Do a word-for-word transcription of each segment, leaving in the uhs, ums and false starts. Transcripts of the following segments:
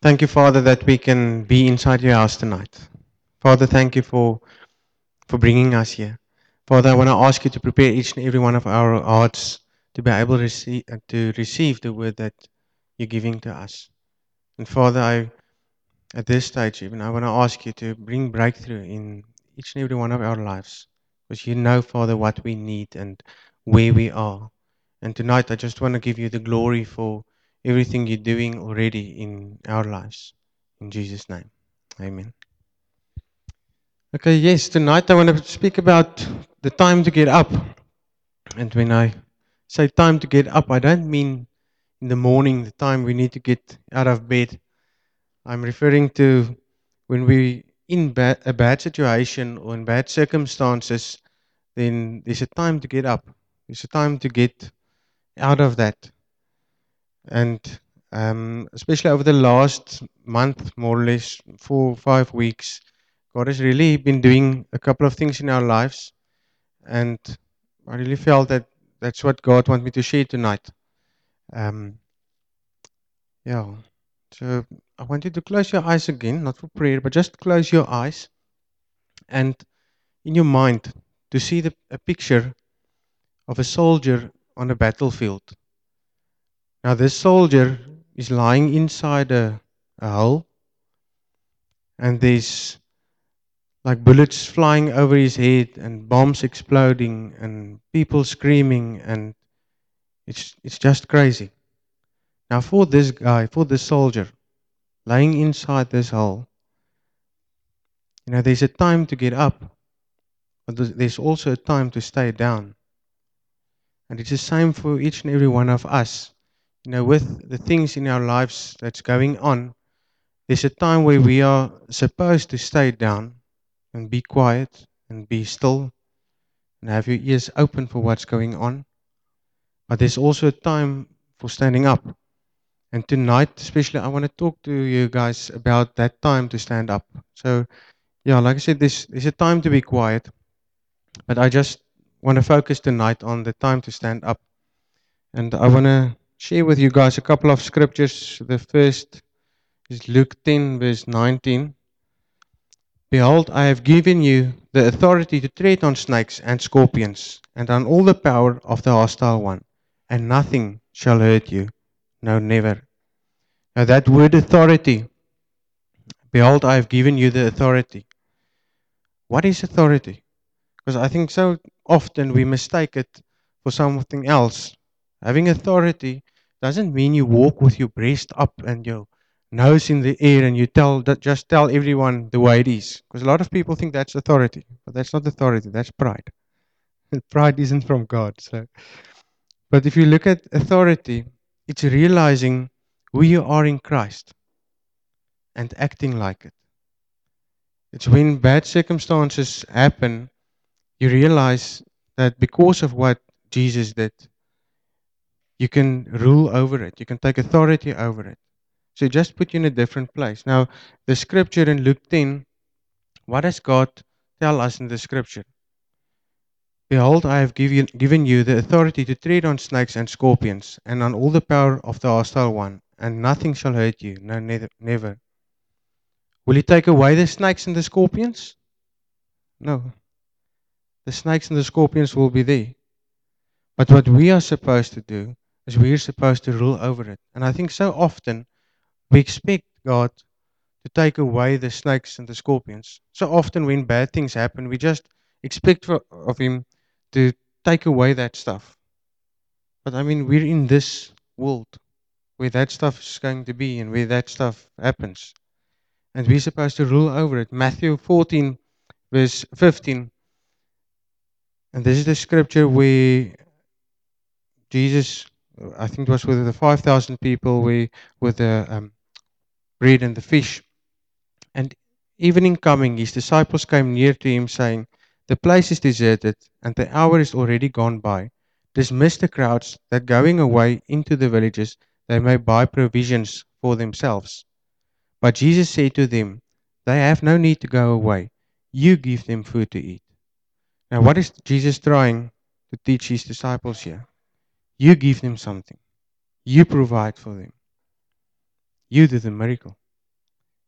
Thank you, Father, that we can be inside your house tonight. Father, thank you for, for bringing us here. Father, I want to ask you to prepare each and every one of our hearts to be able to receive, uh, to receive the word that you're giving to us. And Father, I, at this stage, even I want to ask you to bring breakthrough in each and every one of our lives. Because you know, Father, what we need and where we are. And tonight, I just want to give you the glory for everything you're doing already in our lives. In Jesus' name, amen. Okay, yes, tonight I want to speak about the time to get up. And when I say time to get up, I don't mean in the morning, the time we need to get out of bed. I'm referring to when we in bad, a bad situation or in bad circumstances, then there's a time to get up. There's a time to get out of that. And um, especially over the last month, more or less, four, five weeks, God has really been doing a couple of things in our lives. And I really felt that that's what God wants me to share tonight. Um, yeah. So I want you to close your eyes again, not for prayer, but just close your eyes and in your mind to see the, a picture of a soldier on a battlefield. Now, this soldier is lying inside a, a hole, and there's like bullets flying over his head and bombs exploding and people screaming, and it's it's just crazy. Now, for this guy, for this soldier lying inside this hole, you know, there's a time to get up, but there's there's also a time to stay down. And it's the same for each and every one of us. You know, with the things in our lives that's going on, there's a time where we are supposed to stay down and be quiet and be still and have your ears open for what's going on. But there's also a time for standing up. And tonight, especially, I want to talk to you guys about that time to stand up. So, yeah, like I said, there's, there's a time to be quiet, but I just want to focus tonight on the time to stand up. And I want to share with you guys a couple of scriptures. The first is Luke ten, verse nineteen. Behold, I have given you the authority to tread on snakes and scorpions, and on all the power of the hostile one, and nothing shall hurt you. No, never. Now, that word authority, behold, I have given you the authority. What is authority? Because I think so often we mistake it for something else. Having authority doesn't mean you walk with your breast up and your nose in the air and you tell that just tell everyone the way it is. Because a lot of people think that's authority, but that's not authority. That's pride. Pride isn't from God. So, but if you look at authority, it's realizing who you are in Christ and acting like it. It's when bad circumstances happen, you realize that because of what Jesus did, you can rule over it. You can take authority over it. So just put you in a different place. Now, the scripture in Luke ten, what does God tell us in the scripture? Behold, I have given, given you the authority to tread on snakes and scorpions, and on all the power of the hostile one, and nothing shall hurt you. No, neither, never. Will he take away the snakes and the scorpions? No. The snakes and the scorpions will be there. But what we are supposed to do is we are supposed to rule over it. And I think so often we expect God to take away the snakes and the scorpions. So often when bad things happen, we just expect for, of Him to take away that stuff. But I mean, we're in this world where that stuff is going to be and where that stuff happens. And we're supposed to rule over it. Matthew fourteen, verse fifteen. And this is the scripture where Jesus, I think it was with the five thousand people, where, with the um, bread and the fish. And evening coming, his disciples came near to him, saying, the place is deserted, and the hour is already gone by. Dismiss the crowds, that going away into the villages, they may buy provisions for themselves. But Jesus said to them, they have no need to go away. You give them food to eat. Now, what is Jesus trying to teach his disciples here? You give them something. You provide for them. You do the miracle.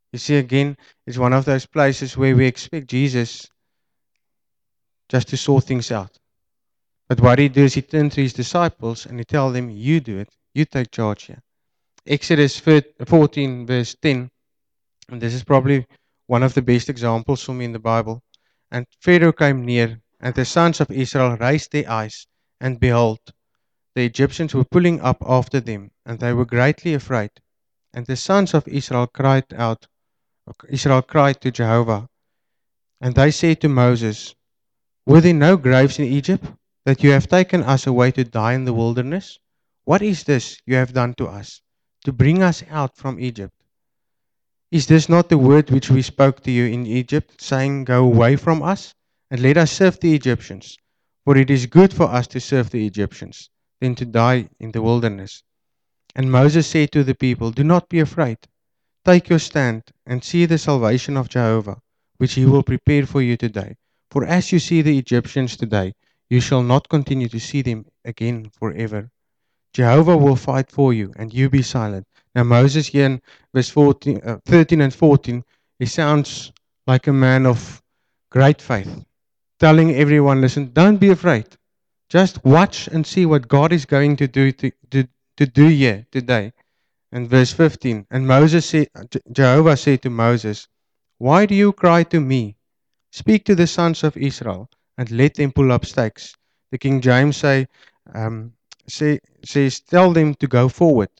You see, again, it's one of those places where we expect Jesus just to sort things out. But what he does, he turns to his disciples and he tells them, you do it. You take charge here. Exodus fourteen, verse ten, and this is probably one of the best examples for me in the Bible. And Pharaoh came near, and the sons of Israel raised their eyes, and behold, the Egyptians were pulling up after them, and they were greatly afraid. And the sons of Israel cried out, Israel cried to Jehovah, and they said to Moses, were there no graves in Egypt, that you have taken us away to die in the wilderness? What is this you have done to us, to bring us out from Egypt? Is this not the word which we spoke to you in Egypt, saying, go away from us, and let us serve the Egyptians? For it is good for us to serve the Egyptians, than to die in the wilderness. And Moses said to the people, do not be afraid. Take your stand, and see the salvation of Jehovah, which he will prepare for you today. For as you see the Egyptians today, you shall not continue to see them again forever. Jehovah will fight for you, and you be silent. Now Moses here in verse fourteen, uh, thirteen and fourteen, he sounds like a man of great faith, telling everyone, listen, don't be afraid. Just watch and see what God is going to do to, to, to do here today. And verse fifteen, and Moses said, Jehovah said to Moses, why do you cry to me? Speak to the sons of Israel and let them pull up stakes. The King James say, um, say, says, tell them to go forward.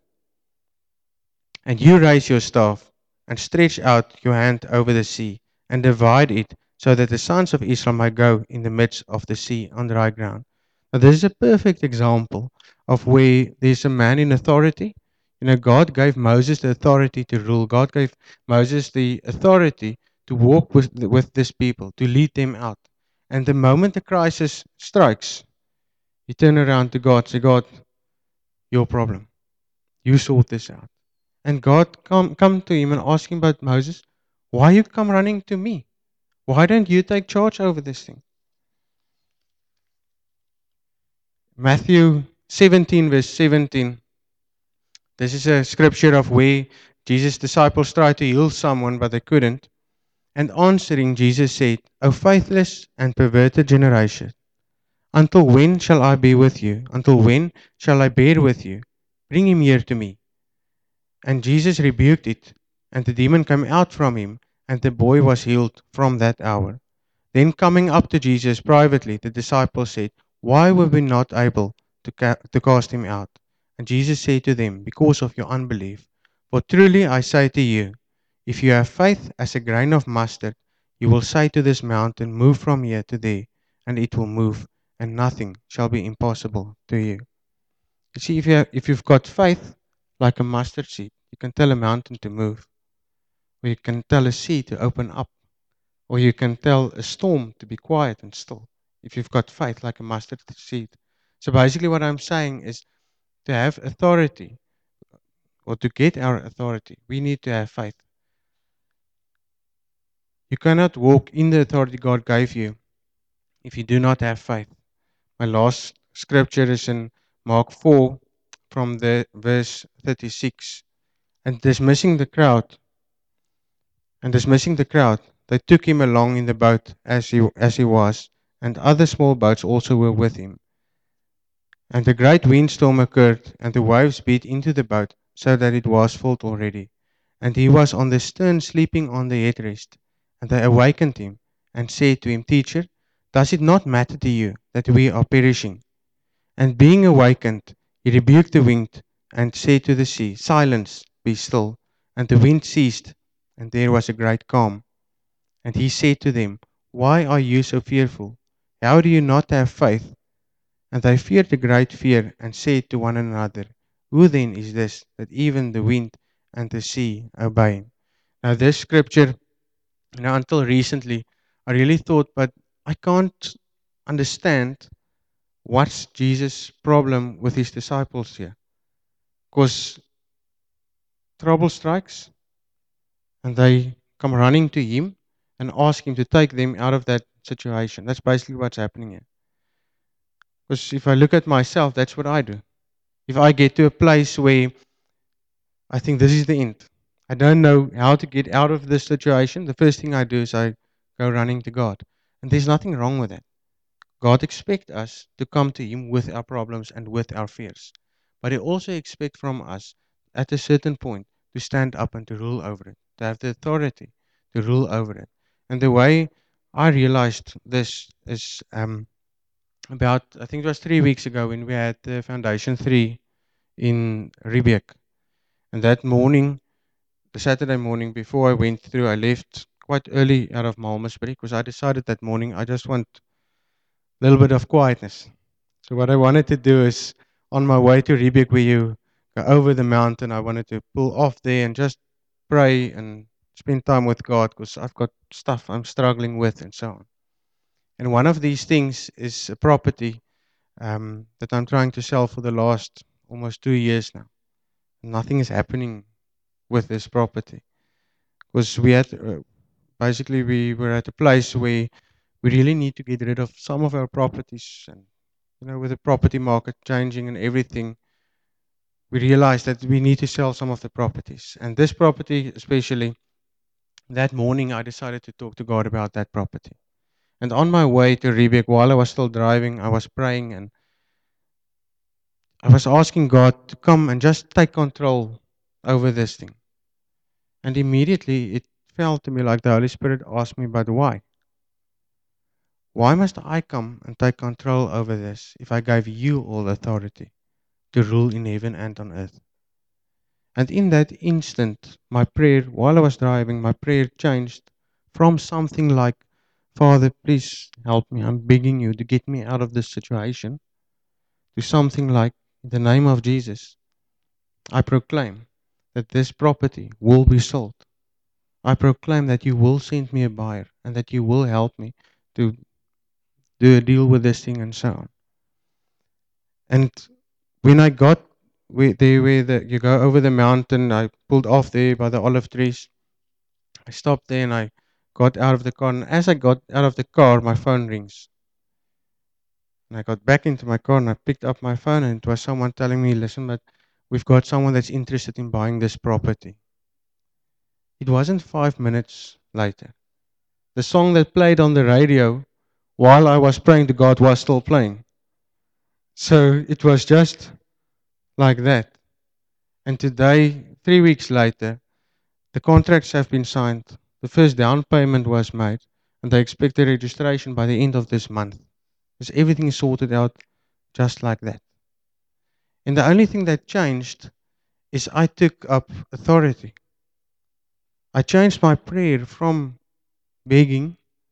And you raise your staff and stretch out your hand over the sea and divide it so that the sons of Israel might go in the midst of the sea on dry ground. Now, this is a perfect example of where there's a man in authority. You know, God gave Moses the authority to rule. God gave Moses the authority to walk with, with this people, to lead them out. And the moment the crisis strikes, you turn around to God, say, God, your problem. You sort this out. And God come, come to him and ask him about Moses, why you come running to me? Why don't you take charge over this thing? Matthew seventeen, verse seventeen. This is a scripture of where Jesus' disciples tried to heal someone, but they couldn't. And answering, Jesus said, O faithless and perverted generation, until when shall I be with you? Until when shall I bear with you? Bring him here to me. And Jesus rebuked it, and the demon came out from him, and the boy was healed from that hour. Then coming up to Jesus privately, the disciples said, why were we not able to, ca- to cast him out? And Jesus said to them, because of your unbelief. For truly I say to you, if you have faith as a grain of mustard, you will say to this mountain, move from here to there, and it will move, and nothing shall be impossible to you. You see, if, you have, if you've got faith like a mustard seed, you can tell a mountain to move, or you can tell a sea to open up, or you can tell a storm to be quiet and still, if you've got faith like a mustard seed. So basically what I'm saying is, to have authority, or to get our authority, we need to have faith. You cannot walk in the authority God gave you if you do not have faith. My last scripture is in Mark four from the verse thirty-six. And dismissing the crowd, and dismissing the crowd, they took him along in the boat as he, as he was, and other small boats also were with him. And a great windstorm occurred, and the waves beat into the boat, so that it was filled already. And he was on the stern sleeping on the headrest. And they awakened him, and said to him, Teacher, does it not matter to you that we are perishing? And being awakened, he rebuked the wind, and said to the sea, Silence, be still. And the wind ceased, and there was a great calm. And he said to them, why are you so fearful? How do you not have faith? And they feared a great fear, and said to one another, who then is this, that even the wind and the sea obey him? Now this scripture, you know, until recently, I really thought, but I can't understand what's Jesus' problem with his disciples here. Because trouble strikes, and they come running to him and ask him to take them out of that situation. That's basically what's happening here. Because if I look at myself, that's what I do. If I get to a place where I think this is the end, I don't know how to get out of this situation, the first thing I do is I go running to God. And there's nothing wrong with that. God expects us to come to Him with our problems and with our fears. But He also expects from us at a certain point to stand up and to rule over it, to have the authority to rule over it. And the way I realized this is um, about, I think it was three weeks ago when we had the Foundation three in Riebeek. And that morning, the Saturday morning before I went through, I left quite early out of Malmesbury because I decided that morning I just want a little bit of quietness. So what I wanted to do is on my way to Riebeek where you go over the mountain, I wanted to pull off there and just pray and spend time with God because I've got stuff I'm struggling with and so on. And one of these things is a property um, that I'm trying to sell for the last almost two years now. Nothing is happening with this property because we had uh, basically we were at a place where we really need to get rid of some of our properties, and you know, with the property market changing and everything, we realized that we need to sell some of the properties. And this property especially, that morning I decided to talk to God about that property. And on my way to Riebeek, while I was still driving, I was praying and I was asking God to come and just take control over this thing. And immediately it felt to me like the Holy Spirit asked me, but why? Why must I come and take control over this if I gave you all authority to rule in heaven and on earth? And in that instant, my prayer, while I was driving, my prayer changed from something like, Father, please help me. I'm begging you to get me out of this situation, to something like, in the name of Jesus, I proclaim that this property will be sold. I proclaim that you will send me a buyer and that you will help me to do a deal with this thing and so on. And when I got where, there where the, you go over the mountain, I pulled off there by the olive trees. I stopped there and I got out of the car. And as I got out of the car, my phone rings. And I got back into my car and I picked up my phone and it was someone telling me, listen, but we've got someone that's interested in buying this property. It wasn't five minutes later. The song that played on the radio while I was praying to God was still playing. So it was just like that. And today, three weeks later, the contracts have been signed. The first down payment was made, and they expect the registration by the end of this month. Because everything is sorted out just like that. And the only thing that changed is I took up authority. I changed my prayer from begging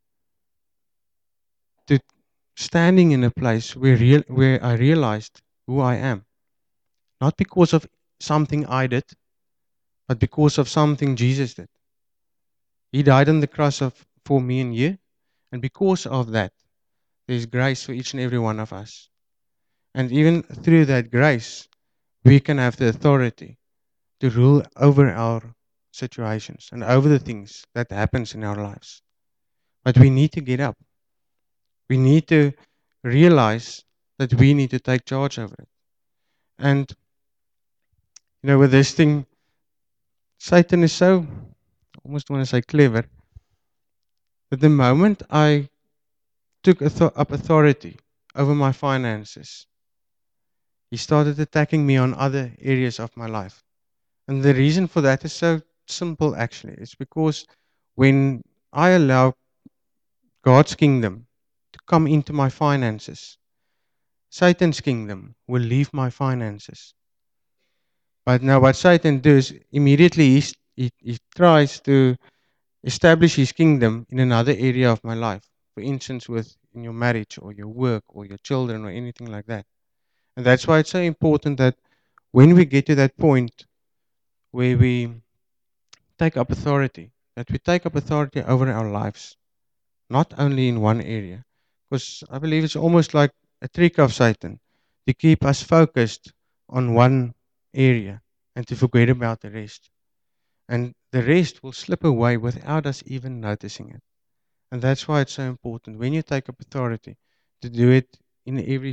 to standing in a place where, real, where I realized who I am. Not because of something I did, but because of something Jesus did. He died on the cross of, for me and you, and because of that, there's grace for each and every one of us. And even through that grace, we can have the authority to rule over our situations and over the things that happens in our lives. But we need to get up. We need to realize that we need to take charge over it. And, you know, with this thing, Satan is so, I almost want to say clever, that the moment I took up authority over my finances, he started attacking me on other areas of my life. And the reason for that is so simple, actually. It's because when I allow God's kingdom to come into my finances, Satan's kingdom will leave my finances. But now what Satan does, immediately he, he, he tries to establish his kingdom in another area of my life. For instance, with in your marriage or your work or your children or anything like that. And that's why it's so important that when we get to that point where we take up authority, that we take up authority over our lives, not only in one area. Because I believe it's almost like a trick of Satan to keep us focused on one area and to forget about the rest. And the rest will slip away without us even noticing it. And that's why it's so important when you take up authority to do it in every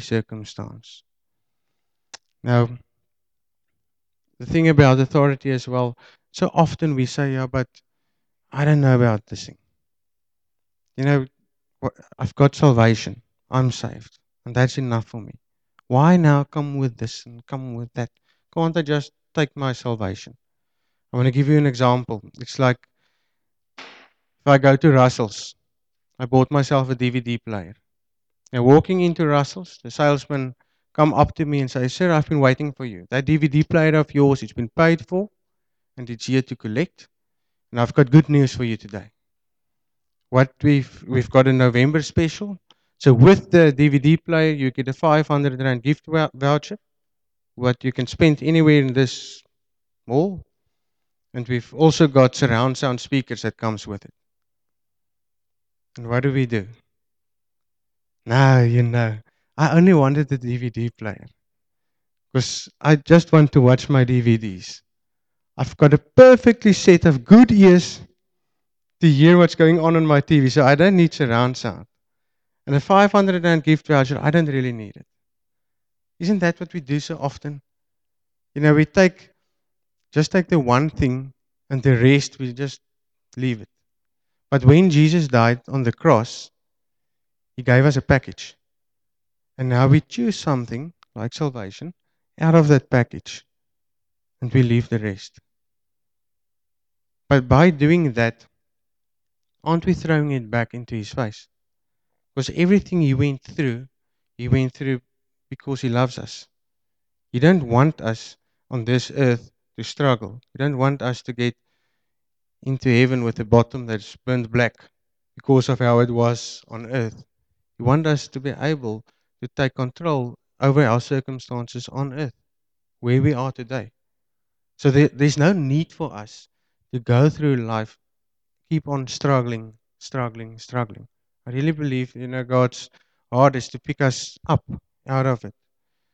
circumstance. Now, the thing about authority as well, So often we say, yeah, but I don't know about this thing. You know, wha- I've got salvation. I'm saved. And that's enough for me. Why now come with this and come with that? Can't I just take my salvation? I want to give you an example. It's like if I go to Russell's, I bought myself a D V D player. And walking into Russell's, the salesman come up to me and say, "Sir, I've been waiting for you. That D V D player of yours, it's been paid for and it's here to collect. And I've got good news for you today. What we've we've got a November special. So with the D V D player, you get a five hundred rand gift vou- voucher, what you can spend anywhere in this mall. And we've also got surround sound speakers that comes with it. And what do we do? Now, you know, I only wanted the D V D player because I just want to watch my D V Ds. I've got a perfectly set of good ears to hear what's going on on my T V, so I don't need surround sound. And a five hundred rand gift voucher, I don't really need it. Isn't that what we do so often? You know, we take, just take the one thing and the rest we just leave it. But when Jesus died on the cross, he gave us a package. And now we choose something like salvation out of that package and we leave the rest. But by doing that, aren't we throwing it back into his face? Because everything he went through, he went through because he loves us. He don't want us on this earth to struggle. He don't want us to get into heaven with a bottom that's burned black because of how it was on earth. He wants us to be able to take control over our circumstances on earth, where we are today. So there, there's no need for us to go through life, keep on struggling, struggling, struggling. I really believe, you know, God's heart is to pick us up out of it.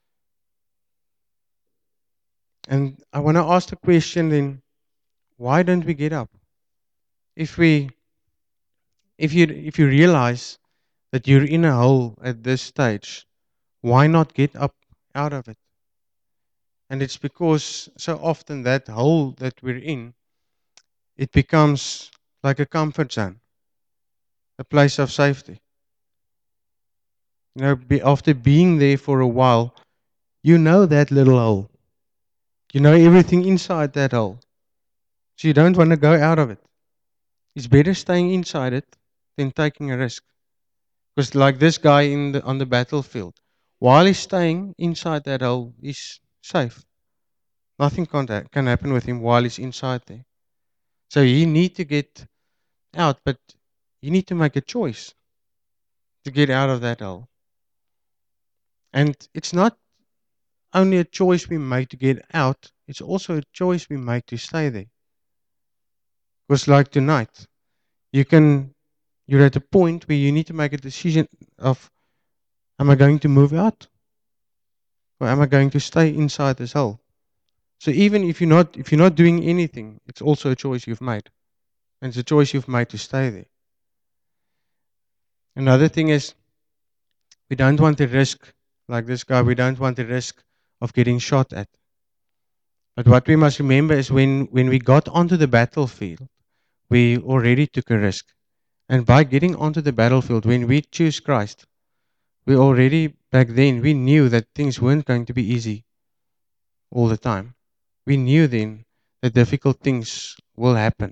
And I want to ask the question then, why don't we get up? If we, if you, if you realize that you're in a hole at this stage, why not get up out of it? And it's because so often that hole that we're in, it becomes like a comfort zone, a place of safety. You know, be, after being there for a while, you know that little hole. You know everything inside that hole. So you don't want to go out of it. It's better staying inside it than taking a risk. Because like this guy in the, on the battlefield, while he's staying inside that hole, he's safe. Nothing can, can happen with him while he's inside there. So you need to get out, but you need to make a choice to get out of that hole. And it's not only a choice we make to get out, it's also a choice we make to stay there. Because like tonight, you can you're at a point where you need to make a decision of, am I going to move out? Or am I going to stay inside this hole? So even if you're not if you're not doing anything, it's also a choice you've made. And it's a choice you've made to stay there. Another thing is, we don't want the risk, like this guy, we don't want the risk of getting shot at. But what we must remember is when, when we got onto the battlefield, we already took a risk. And by getting onto the battlefield, when we choose Christ, we already, back then, we knew that things weren't going to be easy all the time. We knew then that difficult things will happen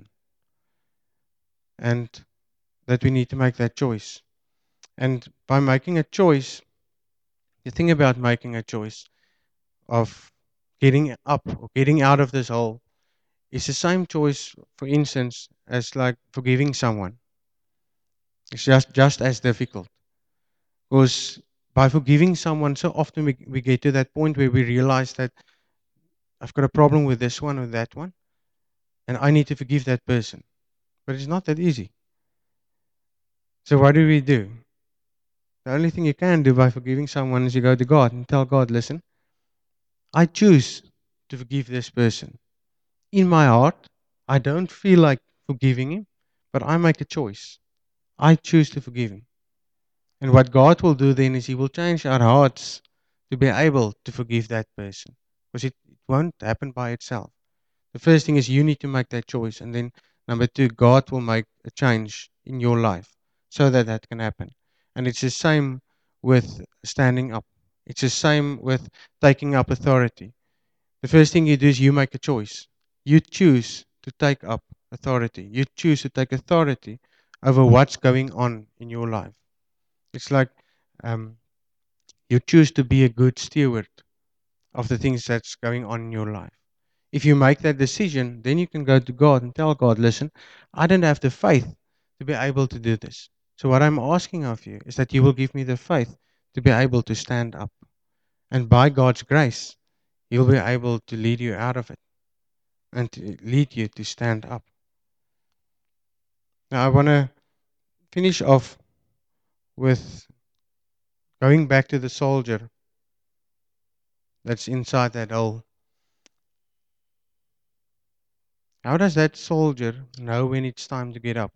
and that we need to make that choice. And by making a choice, the thing about making a choice of getting up or getting out of this hole is the same choice, for instance, as like forgiving someone. It's just, just as difficult. Because by forgiving someone, so often we, we get to that point where we realize that I've got a problem with this one or that one, and I need to forgive that person. But it's not that easy. So what do we do? The only thing you can do by forgiving someone is you go to God and tell God, listen, I choose to forgive this person. In my heart, I don't feel like forgiving him, but I make a choice. I choose to forgive him. And what God will do then is He will change our hearts to be able to forgive that person. Because it, it won't happen by itself. The first thing is you need to make that choice. And then number two, God will make a change in your life so that that can happen. And it's the same with standing up. It's the same with taking up authority. The first thing you do is you make a choice. You choose to take up authority. You choose to take authority over what's going on in your life. It's like um, you choose to be a good steward of the things that's going on in your life. If you make that decision, then you can go to God and tell God, listen, I don't have the faith to be able to do this. So what I'm asking of you is that you will give me the faith to be able to stand up. And by God's grace, He'll be able to lead you out of it and to lead you to stand up. Now I want to finish off with going back to the soldier that's inside that hole. How does that soldier know when it's time to get up?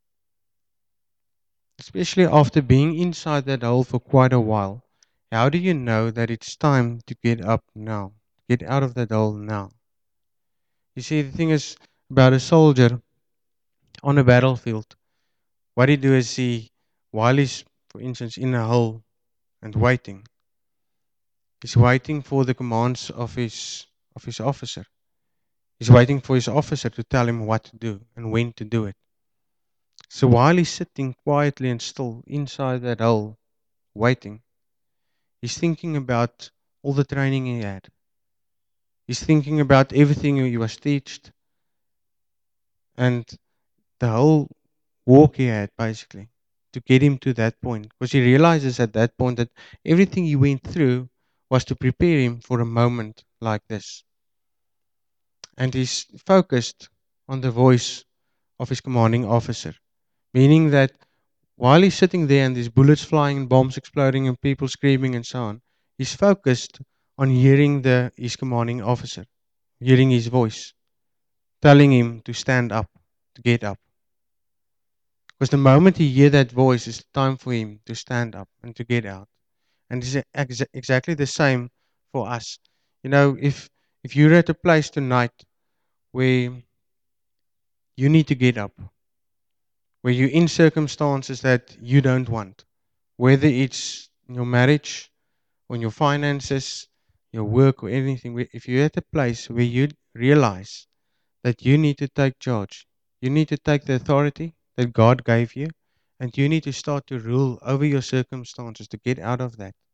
Especially after being inside that hole for quite a while. How do you know that it's time to get up now? Get out of that hole now? You see, the thing is about a soldier on a battlefield. What he do is he, while he's, for instance, in a hole and waiting, he's waiting for the commands of his of his officer. He's waiting for his officer to tell him what to do and when to do it. So while he's sitting quietly and still inside that hole, waiting, he's thinking about all the training he had. He's thinking about everything he was taught and the whole walk he had, basically, to get him to that point. Because he realizes at that point that everything he went through was to prepare him for a moment like this. And he's focused on the voice of his commanding officer, meaning that while he's sitting there and there's bullets flying and bombs exploding and people screaming and so on, he's focused on hearing the his commanding officer, hearing his voice, telling him to stand up, to get up. Because the moment he hear that voice, it's time for him to stand up and to get out. And it's ex- exactly the same for us. You know, if if you're at a place tonight where you need to get up, where you're in circumstances that you don't want, whether it's in your marriage, or in your finances, your work, or anything, where- if you're at a place where you realize that you need to take charge, you need to take the authority that God gave you, and you need to start to rule over your circumstances to get out of that.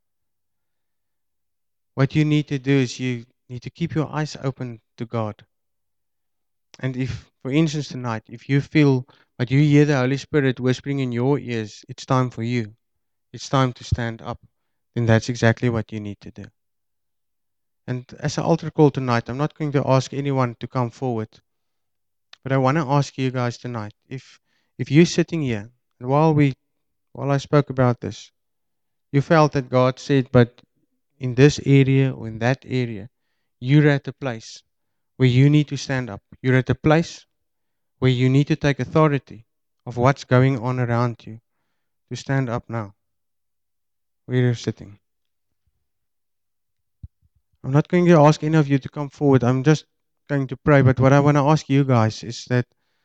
What you need to do is you need to keep your eyes open to God. And if, for instance, tonight, if you feel, but you hear the Holy Spirit whispering in your ears, it's time for you, it's time to stand up, then that's exactly what you need to do. And as an altar call tonight, I'm not going to ask anyone to come forward, but I want to ask you guys tonight, if if you're sitting here, and while we while I spoke about this, you felt that God said, but in this area or in that area, you're at a place where you need to stand up. You're at a place where you need to take authority of what's going on around you to stand up now, where you're sitting. I'm not going to ask any of you to come forward. I'm just going to pray. But what I want to ask you guys is that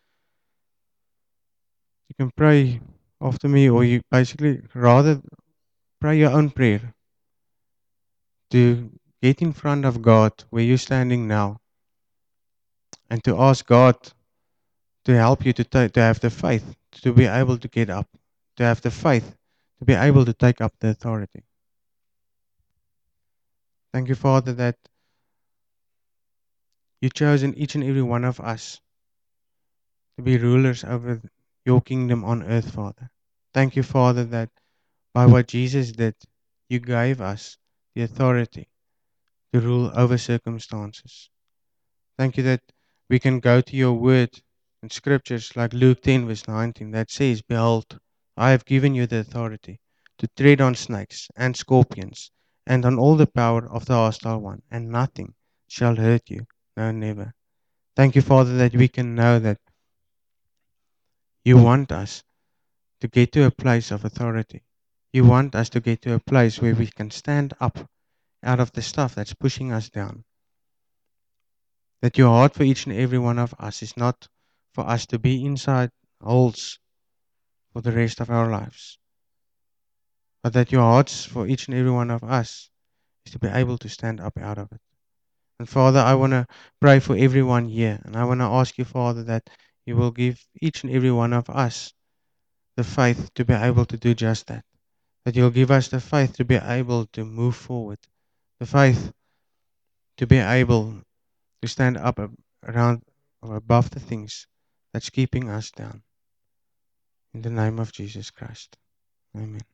you can pray after me, or you basically rather pray your own prayer to get in front of God where you're standing now and to ask God to help you to, ta- to have the faith to be able to get up, to have the faith to be able to take up the authority. Thank you, Father, that you've chosen each and every one of us to be rulers over your kingdom on earth, Father. Thank you, Father, that by what Jesus did, you gave us the authority to rule over circumstances. Thank you that we can go to your word in scriptures like Luke ten, verse nineteen, that says, behold, I have given you the authority to tread on snakes and scorpions and on all the power of the hostile one, and nothing shall hurt you. No, never. Thank you, Father, that we can know that you want us to get to a place of authority. You want us to get to a place where we can stand up out of the stuff that's pushing us down. That your heart for each and every one of us is not for us to be inside holes for the rest of our lives, but that your hearts for each and every one of us is to be able to stand up out of it. And Father, I want to pray for everyone here, and I want to ask you, Father, that you will give each and every one of us the faith to be able to do just that. That you'll give us the faith to be able to move forward, the faith to be able to stand up around or above the things that's keeping us down. In the name of Jesus Christ. Amen.